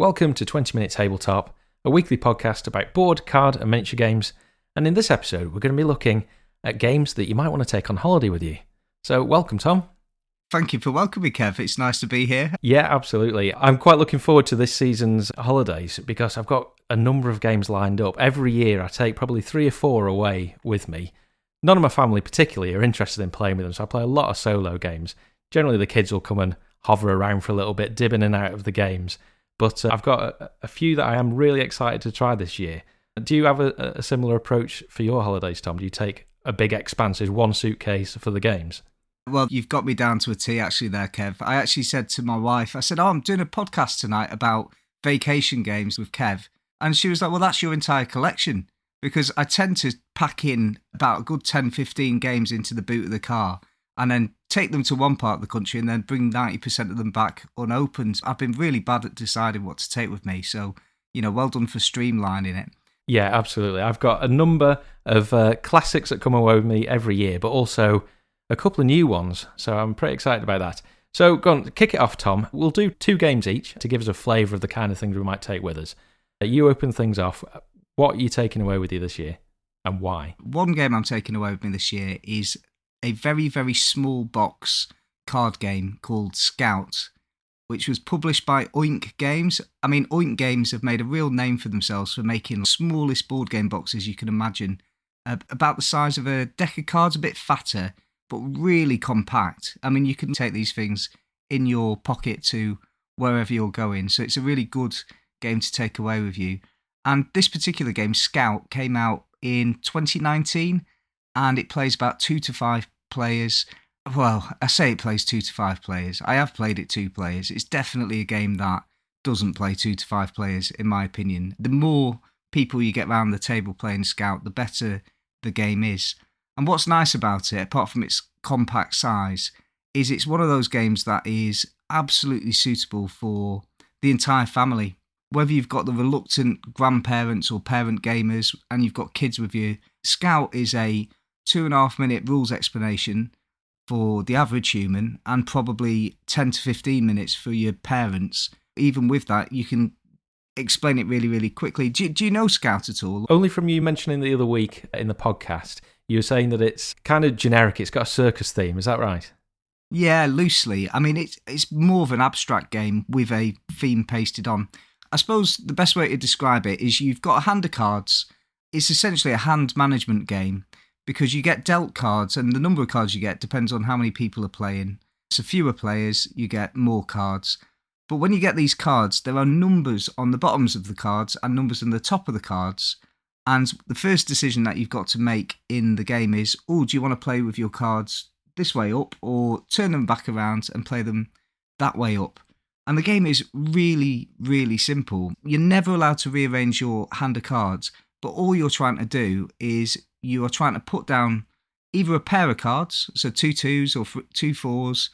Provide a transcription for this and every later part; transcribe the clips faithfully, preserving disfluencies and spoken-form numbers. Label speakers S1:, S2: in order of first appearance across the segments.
S1: Welcome to twenty minute Tabletop, a weekly podcast about board, card and miniature games, and in this episode we're going to be looking at games that you might want to take on holiday with you. So welcome, Tom.
S2: Thank you for welcoming me, Kev. It's nice to be here.
S1: Yeah, absolutely. I'm quite looking forward to this season's holidays because I've got a number of games lined up. Every year I take probably three or four away with me. None of my family particularly are interested in playing with them, so I play a lot of solo games. Generally the kids will come and hover around for a little bit, dib in and out of the games. But uh, I've got a, a few that I am really excited to try this year. Do you have a, a similar approach for your holidays, Tom? Do you take a big expansive one suitcase for the games?
S2: Well, you've got me down to a T actually there, Kev. I actually said to my wife, I said, oh, I'm doing a podcast tonight about vacation games with Kev. And she was like, well, that's your entire collection. Because I tend to pack in about a good ten, fifteen games into the boot of the car and then take them to one part of the country and then bring ninety percent of them back unopened. I've been really bad at deciding what to take with me. So, you know, well done for streamlining it.
S1: Yeah, absolutely. I've got a number of uh, classics that come away with me every year, but also a couple of new ones, so I'm pretty excited about that. So go on, kick it off, Tom. We'll do two games each to give us a flavour of the kind of things we might take with us. You open things off. What are you taking away with you this year, and why?
S2: One game I'm taking away with me this year is a very, very small box card game called Scout, which was published by Oink Games. I mean, Oink Games have made a real name for themselves for making the smallest board game boxes you can imagine. Uh, about the size of a deck of cards, a bit fatter, but really compact. I mean, you can take these things in your pocket to wherever you're going. So it's a really good game to take away with you. And this particular game, Scout, came out in twenty nineteen, and it plays about two to five players. Well, I say it plays two to five players. I have played it two players. It's definitely a game that doesn't play two to five players, in my opinion. The more people you get around the table playing Scout, the better the game is. And what's nice about it, apart from its compact size, is it's one of those games that is absolutely suitable for the entire family. Whether you've got the reluctant grandparents or parent gamers and you've got kids with you, Scout is a two and a half minute rules explanation for the average human and probably ten to fifteen minutes for your parents. Even with that, you can explain it really, really quickly. Do, do you know Scout at all?
S1: Only from you mentioning the other week in the podcast. You were saying that it's kind of generic, it's got a circus theme, is that right?
S2: Yeah, loosely. I mean, it's it's more of an abstract game with a theme pasted on. I suppose the best way to describe it is you've got a hand of cards. It's essentially a hand management game because you get dealt cards, and the number of cards you get depends on how many people are playing. So fewer players, you get more cards. But when you get these cards, there are numbers on the bottoms of the cards and numbers on the top of the cards. And the first decision that you've got to make in the game is, oh, do you want to play with your cards this way up or turn them back around and play them that way up? And the game is really, really simple. You're never allowed to rearrange your hand of cards, but all you're trying to do is you are trying to put down either a pair of cards, so two twos or two fours,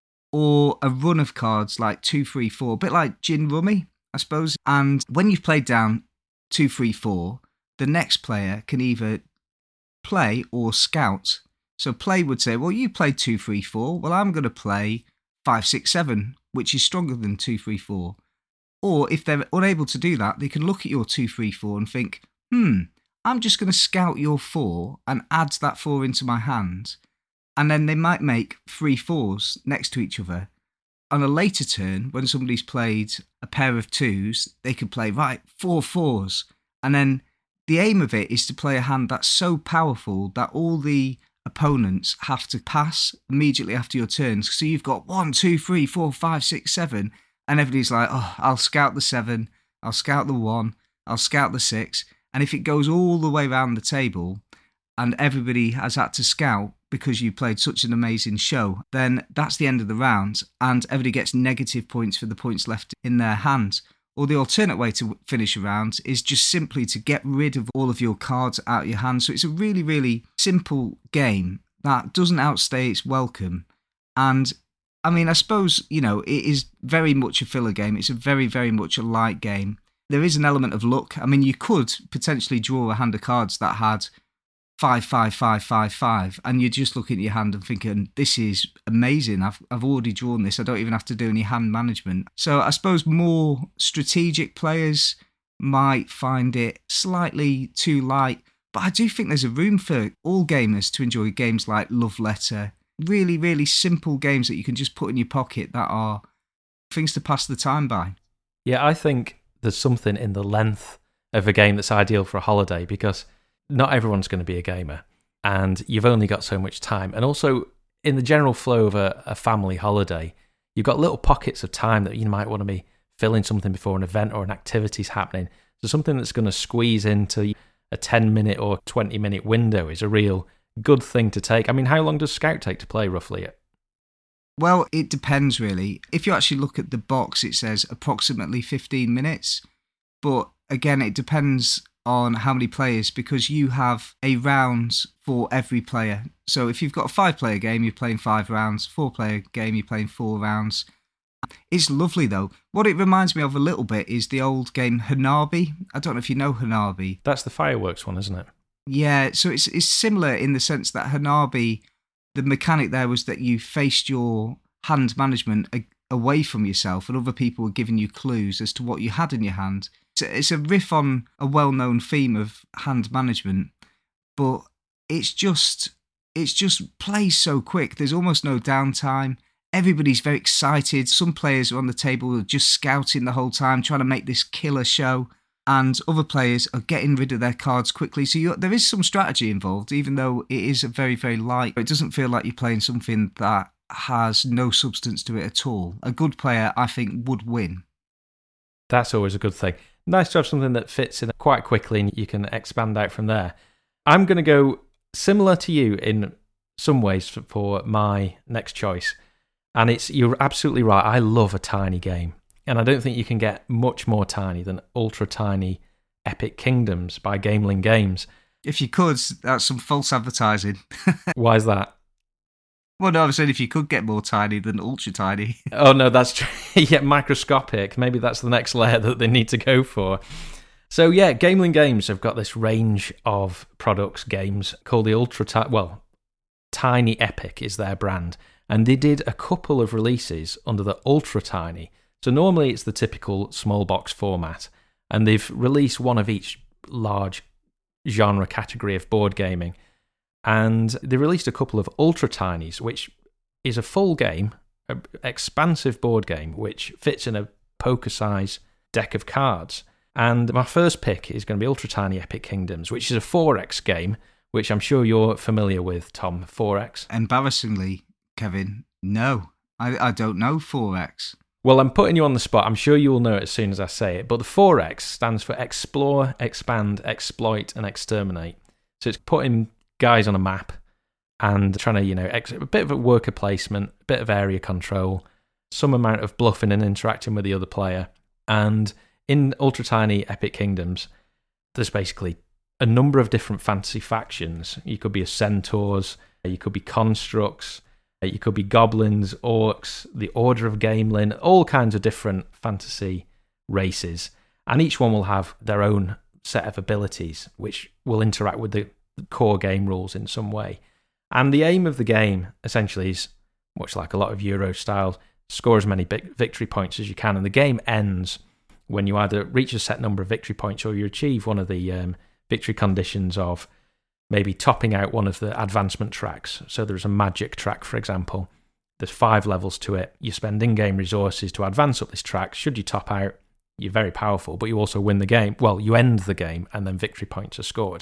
S2: or a run of cards like two, three, four, a bit like gin rummy, I suppose. And when you've played down two, three, four, the next player can either play or scout. So play would say, well, you played two, three, four. Well, I'm going to play five, six, seven, which is stronger than two, three, four. Or if they're unable to do that, they can look at your two, three, four and think, hmm, I'm just going to scout your four and add that four into my hand. And then they might make three fours next to each other. On a later turn, when somebody's played a pair of twos, they could play, right, four fours. And then the aim of it is to play a hand that's so powerful that all the opponents have to pass immediately after your turn. So you've got one, two, three, four, five, six, seven, and everybody's like, oh, I'll scout the seven, I'll scout the one, I'll scout the six. And if it goes all the way around the table and everybody has had to scout because you played such an amazing show, then that's the end of the round and everybody gets negative points for the points left in their hand. Or the alternate way to finish a round is just simply to get rid of all of your cards out of your hand. So it's a really, really simple game that doesn't outstay its welcome. And I mean, I suppose, you know, it is very much a filler game. It's a very, very much a light game. There is an element of luck. I mean, you could potentially draw a hand of cards that had five, five, five, five, five, and you're just looking at your hand and thinking, this is amazing. I've I've already drawn this. I don't even have to do any hand management. So I suppose more strategic players might find it slightly too light, but I do think there's a room for all gamers to enjoy games like Love Letter. Really, really simple games that you can just put in your pocket that are things to pass the time by.
S1: Yeah, I think there's something in the length of a game that's ideal for a holiday, because not everyone's going to be a gamer and you've only got so much time. And also, in the general flow of a, a family holiday, you've got little pockets of time that you might want to be filling something before an event or an activity's happening. So something that's going to squeeze into a ten minute or twenty minute window is a real good thing to take. I mean, how long does Scout take to play roughly?
S2: Well, it depends really. If you actually look at the box, it says approximately fifteen minutes. But again, it depends on how many players, because you have a round for every player. So if you've got a five player game, you're playing five rounds. Four player game, you're playing four rounds. It's lovely though. What it reminds me of a little bit is the old game Hanabi. I don't know if you know Hanabi.
S1: That's the fireworks one, isn't it?
S2: Yeah, so it's it's similar in the sense that Hanabi, the mechanic there was that you faced your hand management a- away from yourself and other people were giving you clues as to what you had in your hand. It's a, it's a riff on a well-known theme of hand management, but it's just it's just plays so quick. There's almost no downtime. Everybody's very excited. Some players are on the table are just scouting the whole time, trying to make this killer show. And other players are getting rid of their cards quickly. So you, there is some strategy involved, even though it is a very, very light. It doesn't feel like you're playing something that has no substance to it at all. A good player, I think, would win.
S1: That's always a good thing. Nice to have something that fits in quite quickly and you can expand out from there. I'm going to go similar to you in some ways for my next choice. And it's you're absolutely right. I love a tiny game. And I don't think you can get much more tiny than Ultra Tiny Epic Kingdoms by Gameling Games.
S2: If you could, that's some false advertising.
S1: Why is that?
S2: Well, no, I'm saying if you could get more tiny than ultra tiny.
S1: Oh, no, that's true. Yeah, microscopic. Maybe that's the next layer that they need to go for. So, yeah, Gameling Games have got this range of products, games, called the Ultra Tiny... Well, Tiny Epic is their brand. And they did a couple of releases under the Ultra Tiny. So normally it's the typical small box format, and they've released one of each large genre category of board gaming. And they released a couple of Ultra Tinies, which is a full game, an expansive board game, which fits in a poker-size deck of cards. And my first pick is going to be Ultra Tiny Epic Kingdoms, which is a four X game, which I'm sure you're familiar with, Tom. four X.
S2: Embarrassingly, Kevin, no. I, I don't know four X.
S1: Well, I'm putting you on the spot. I'm sure you will know it as soon as I say it. But the four X stands for Explore, Expand, Exploit, and Exterminate. So it's putting guys on a map and trying to, you know, ex- a bit of a worker placement, a bit of area control, some amount of bluffing and interacting with the other player. And in Ultra Tiny Epic Kingdoms, there's basically a number of different fantasy factions. You could be a centaurs, you could be constructs, you could be goblins, orcs, the Order of Gamelin, all kinds of different fantasy races. And each one will have their own set of abilities, which will interact with the core game rules in some way. And the aim of the game, essentially, is, much like a lot of Euro style, score as many victory points as you can. And the game ends when you either reach a set number of victory points or you achieve one of the um, victory conditions of maybe topping out one of the advancement tracks. So there's a magic track, for example. There's five levels to it. You spend in-game resources to advance up this track. Should you top out, you're very powerful, but you also win the game. Well, you end the game, and then victory points are scored.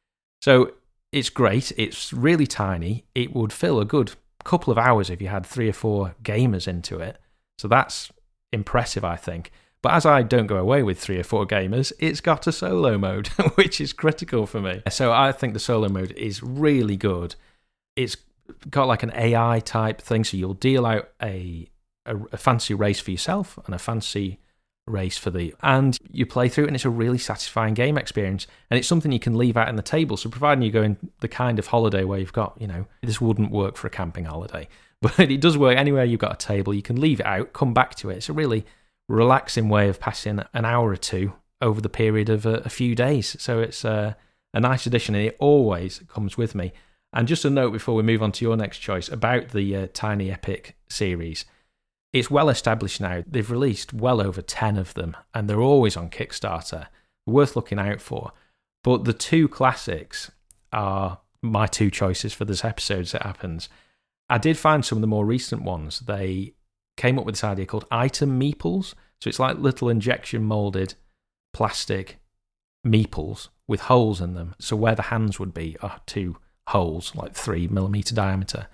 S1: So it's great. It's really tiny. It would fill a good couple of hours if you had three or four gamers into it. So that's impressive, I think. But as I don't go away with three or four gamers, it's got a solo mode, which is critical for me. So I think the solo mode is really good. It's got like an A I type thing, so you'll deal out a, a, a fancy race for yourself and a fancy race for the... And you play through it, and it's a really satisfying game experience. And it's something you can leave out on the table. So providing you go in the kind of holiday where you've got, you know, this wouldn't work for a camping holiday, but it does work anywhere you've got a table. You can leave it out, come back to it. It's a really relaxing way of passing an hour or two over the period of a, a few days. So it's uh, a nice addition, and it always comes with me. And just a note before we move on to your next choice about the uh, Tiny Epic series. It's well established now. They've released well over ten of them, and they're always on Kickstarter. Worth looking out for. But the two classics are my two choices for this episode as it happens. I did find some of the more recent ones. They came up with this idea called item meeples. So it's like little injection moulded plastic meeples with holes in them. So where the hands would be are two holes, like three millimeter diameter.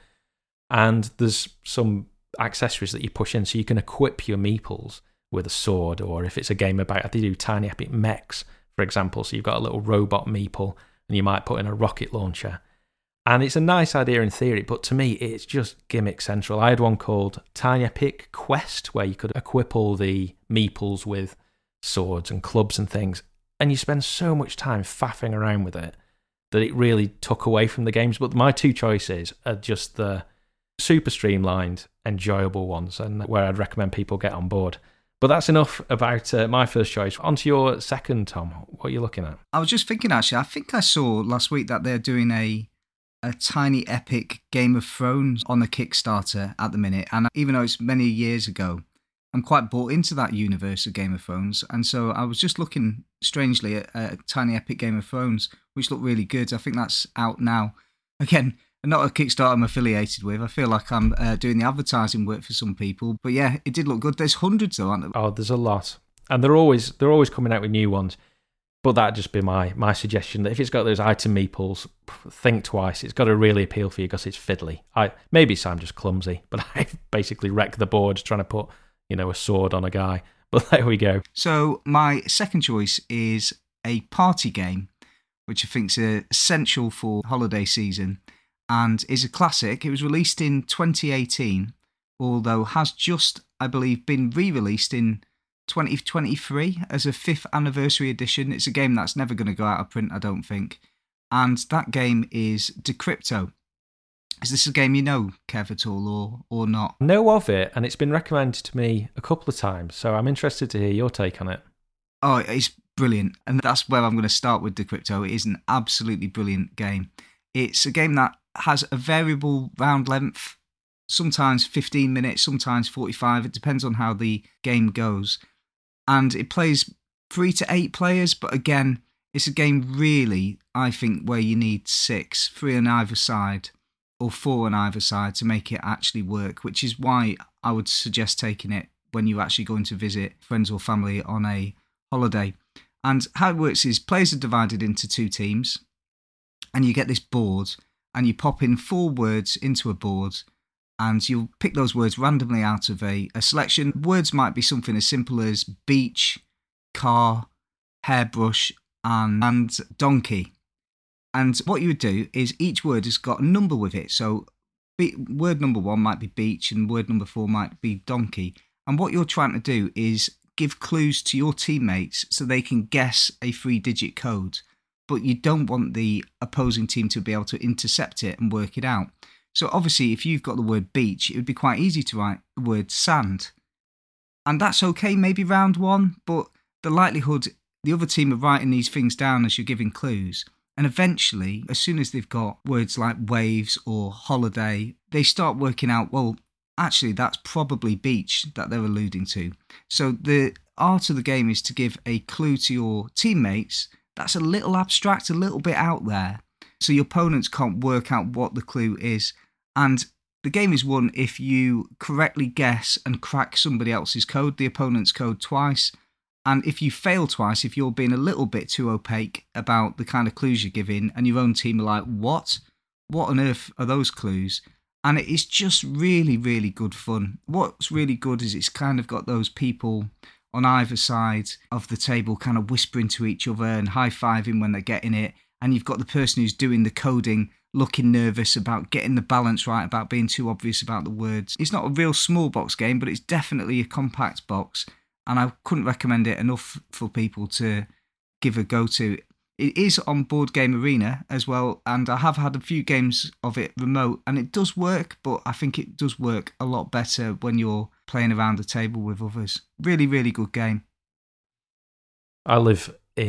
S1: And there's some accessories that you push in so you can equip your meeples with a sword, or if it's a game about, they do Tiny Epic mechs, for example. So you've got a little robot meeple and you might put in a rocket launcher. And it's a nice idea in theory, but to me, it's just gimmick central. I had one called Tiny Epic Quest, where you could equip all the meeples with swords and clubs and things. And you spend so much time faffing around with it that it really took away from the games. But my two choices are just the super streamlined, enjoyable ones, and where I'd recommend people get on board. But that's enough about uh, my first choice. On to your second, Tom. What are you looking at?
S2: I was just thinking, actually, I think I saw last week that they're doing a a Tiny Epic Game of Thrones on a Kickstarter at the minute. And even though it's many years ago, I'm quite bought into that universe of Game of Thrones. And so I was just looking, strangely, at a Tiny Epic Game of Thrones, which looked really good. I think that's out now. Again, not a Kickstarter I'm affiliated with. I feel like I'm uh, doing the advertising work for some people. But yeah, it did look good. There's hundreds though, aren't there?
S1: Oh, there's a lot. And they're always they're always coming out with new ones. But that'd just be my my suggestion, that if it's got those item meeples, think twice. It's got to really appeal for you because it's fiddly. I Maybe I'm just clumsy, but I basically wreck the board trying to put, you know, a sword on a guy. But there we go.
S2: So my second choice is a party game, which I think is essential for holiday season, and is a classic. It was released in twenty eighteen, although has just, I believe, been re-released in twenty twenty-three as a fifth anniversary edition. It's a game that's never going to go out of print, I don't think. And that game is Decrypto. Is this a game you know, Kev, at all, or or not?
S1: I know of it, and it's been recommended to me a couple of times, so I'm interested to hear your take on it.
S2: Oh, it's brilliant. And that's where I'm going to start with Decrypto. It is an absolutely brilliant game. It's a game that has a variable round length, sometimes fifteen minutes, sometimes forty-five. It depends on how the game goes. And it plays three to eight players, but again, it's a game really, I think, where you need six, three on either side, or four on either side to make it actually work, which is why I would suggest taking it when you're actually going to visit friends or family on a holiday. And how it works is players are divided into two teams, and you get this board, and you pop in four words into a board, and you'll pick those words randomly out of a, a selection. Words might be something as simple as beach, car, hairbrush, and, and donkey. And what you would do is each word has got a number with it. So be, word number one might be beach, and word number four might be donkey. And what you're trying to do is give clues to your teammates so they can guess a three-digit code. But you don't want the opposing team to be able to intercept it and work it out. So obviously, if you've got the word beach, it would be quite easy to write the word sand. And that's okay, maybe round one, but the likelihood the other team are writing these things down as you're giving clues. And eventually, as soon as they've got words like waves or holiday, they start working out, well, actually, that's probably beach that they're alluding to. So the art of the game is to give a clue to your teammates that's a little abstract, a little bit out there, so your opponents can't work out what the clue is. And the game is won if you correctly guess and crack somebody else's code, the opponent's code, twice. And if you fail twice, if you're being a little bit too opaque about the kind of clues you're giving, and your own team are like, what? What on earth are those clues? And it is just really, really good fun. What's really good is it's kind of got those people on either side of the table kind of whispering to each other and high-fiving when they're getting it. And you've got the person who's doing the coding looking nervous about getting the balance right, about being too obvious about the words. It's not a real small box game, but it's definitely a compact box. And I couldn't recommend it enough for people to give a go to. It is on Board Game Arena as well, and I have had a few games of it remote, and it does work, but I think it does work a lot better when you're playing around the table with others. Really, really good game.
S1: I live in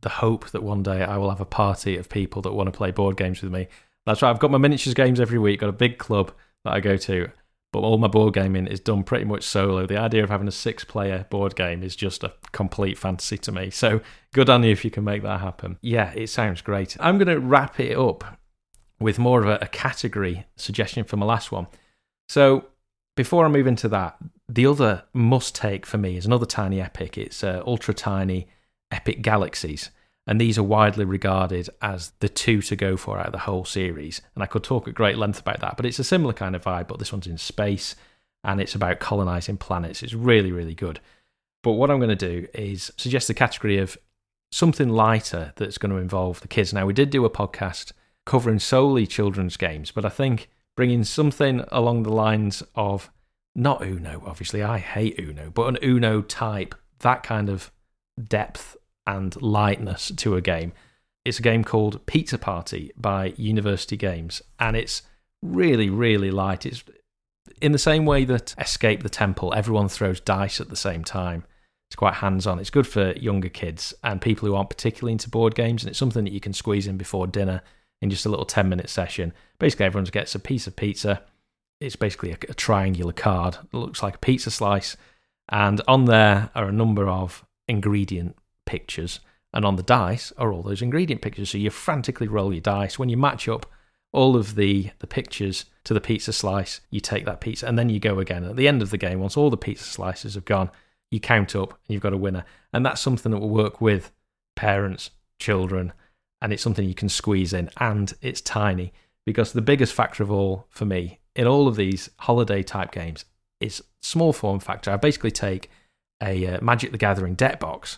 S1: the hope that one day I will have a party of people that want to play board games with me. That's right, I've got my miniatures games every week, got a big club that I go to, but all my board gaming is done pretty much solo. The idea of having a six-player board game is just a complete fantasy to me. So good on you if you can make that happen. Yeah, it sounds great. I'm going to wrap it up with more of a, a category suggestion for my last one. So before I move into that, the other must-take for me is another tiny epic. It's uh, ultra-tiny Epic Galaxies. And these are widely regarded as the two to go for out of the whole series. And I could talk at great length about that, but it's a similar kind of vibe, but this one's in space, and it's about colonising planets. It's really, really good. But what I'm going to do is suggest the category of something lighter that's going to involve the kids. Now, we did do a podcast covering solely children's games, but I think bringing something along the lines of, not Uno, obviously, I hate Uno, but an Uno type, that kind of depth and lightness to a game. It's a game called Pizza Party by University Games, and it's really, really light. It's in the same way that Escape the Temple, everyone throws dice at the same time. It's quite hands-on. It's good for younger kids and people who aren't particularly into board games, and it's something that you can squeeze in before dinner in just a little ten-minute session. Basically, everyone gets a piece of pizza. It's basically a, a triangular card that looks like a pizza slice, and on there are a number of ingredient pictures, and on the dice are all those ingredient pictures. So you frantically roll your dice. When you match up all of the, the pictures to the pizza slice, you take that pizza, and then you go again. At the end of the game, once all the pizza slices have gone, you count up, and you've got a winner. And that's something that will work with parents, children, and it's something you can squeeze in, and it's tiny. Because the biggest factor of all for me in all of these holiday-type games is small form factor. I basically take a uh, Magic the Gathering deck box,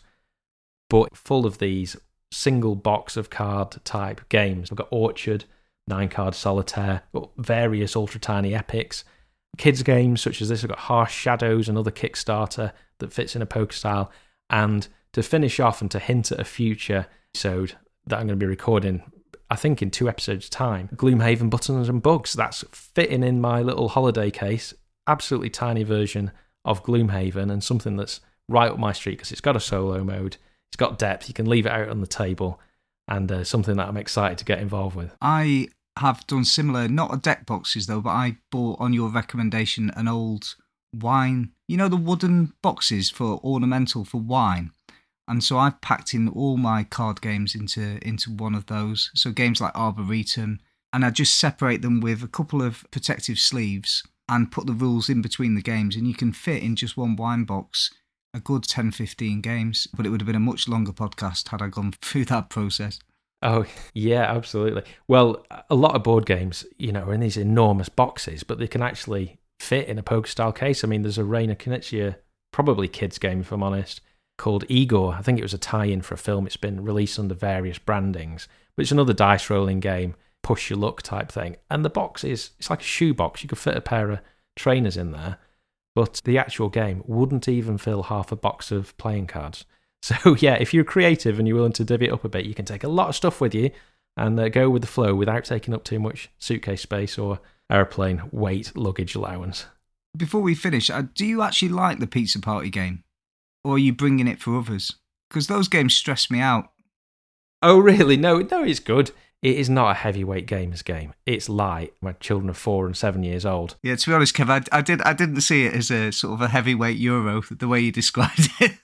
S1: but full of these single box of card type games. We've got Orchard, nine card solitaire, various ultra tiny epics. Kids games such as this, we've got Harsh Shadows, another Kickstarter that fits in a poker style. And to finish off and to hint at a future episode that I'm going to be recording, I think in two episodes' time, Gloomhaven Buttons and Bugs. That's fitting in my little holiday case. Absolutely tiny version of Gloomhaven, and something that's right up my street because it's got a solo mode. It's got depth. You can leave it out on the table, and uh, something that I'm excited to get involved with.
S2: I have done similar, not a deck boxes though, but I bought on your recommendation an old wine, you know, the wooden boxes for ornamental for wine. And so I've packed in all my card games into, into one of those. So games like Arboretum, and I just separate them with a couple of protective sleeves and put the rules in between the games, and you can fit in just one wine box a good ten, fifteen games, but it would have been a much longer podcast had I gone through that process.
S1: Oh, yeah, absolutely. Well, a lot of board games, you know, are in these enormous boxes, but they can actually fit in a poker-style case. I mean, there's a Reina Knizia, probably kids game, if I'm honest, called Igor. I think it was a tie-in for a film. It's been released under various brandings, but it's another dice-rolling game, push-your-luck type thing. And the box is, it's like a shoebox. You could fit a pair of trainers in there. But the actual game wouldn't even fill half a box of playing cards. So yeah, if you're creative and you're willing to divvy it up a bit, you can take a lot of stuff with you and uh, go with the flow without taking up too much suitcase space or airplane weight luggage allowance.
S2: Before we finish, uh, do you actually like the Pizza Party game? Or are you bringing it for others? Because those games stress me out.
S1: Oh really? No, no, it's good. It is not a heavyweight gamers game. It's light. My children are four and seven years old.
S2: Yeah, to be honest, Kev, I, I did I didn't see it as a sort of a heavyweight Euro the way you described it.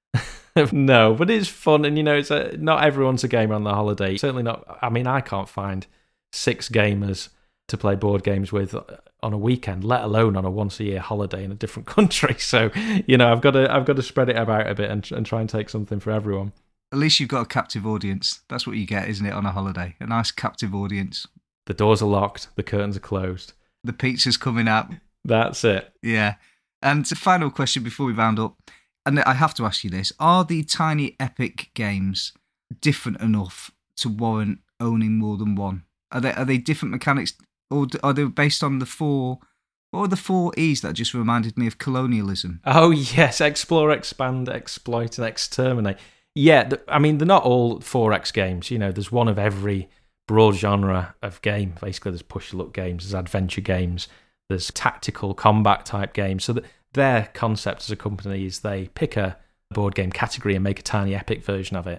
S1: No, but it's fun, and you know, it's a, not everyone's a gamer on the holiday. Certainly not. I mean, I can't find six gamers to play board games with on a weekend, let alone on a once a year holiday in a different country. So, you know, I've got to I've got to spread it about a bit and and try and take something for everyone.
S2: At least you've got a captive audience. That's what you get, isn't it, on a holiday? A nice captive audience.
S1: The doors are locked. The curtains are closed.
S2: The pizza's coming up.
S1: That's it.
S2: Yeah. And the final question before we round up, and I have to ask you this, are the tiny epic games different enough to warrant owning more than one? Are they, are they different mechanics, or are they based on the four... What were the four E's that just reminded me of colonialism?
S1: Oh, yes. Explore, expand, exploit, and exterminate. Yeah, I mean, they're not all four X games. You know, there's one of every broad genre of game. Basically, there's push-your-luck games, there's adventure games, there's tactical combat type games. So that their concept as a company is they pick a board game category and make a tiny epic version of it.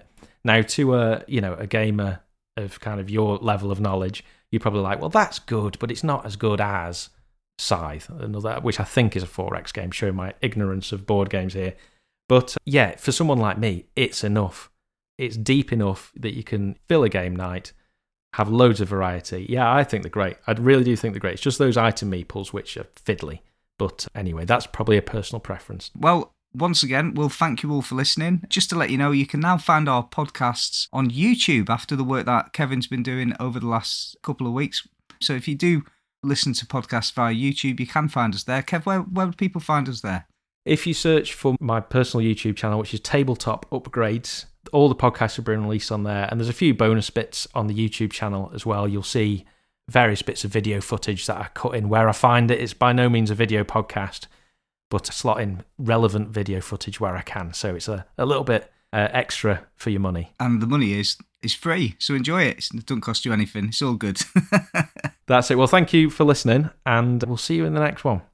S1: Now, to a you know a gamer of kind of your level of knowledge, you're probably like, well, that's good, but it's not as good as Scythe, another, which I think is a four X game, showing my ignorance of board games here. But yeah, for someone like me, it's enough. It's deep enough that you can fill a game night, have loads of variety. Yeah, I think they're great. I really do think they're great. It's just those item meeples which are fiddly. But anyway, that's probably a personal preference.
S2: Well, once again, we'll thank you all for listening. Just to let you know, you can now find our podcasts on YouTube after the work that Kevin's been doing over the last couple of weeks. So if you do listen to podcasts via YouTube, you can find us there. Kev, where, where would people find us there?
S1: If you search for my personal YouTube channel, which is Tabletop Upgrades, all the podcasts have been released on there, and there's a few bonus bits on the YouTube channel as well. You'll see various bits of video footage that I cut in where I find it. It's by no means a video podcast, but I slot in relevant video footage where I can. So it's a, a little bit uh, extra for your money.
S2: And the money is is free, so enjoy it. It doesn't cost you anything. It's all good.
S1: That's it. Well, thank you for listening, and we'll see you in the next one.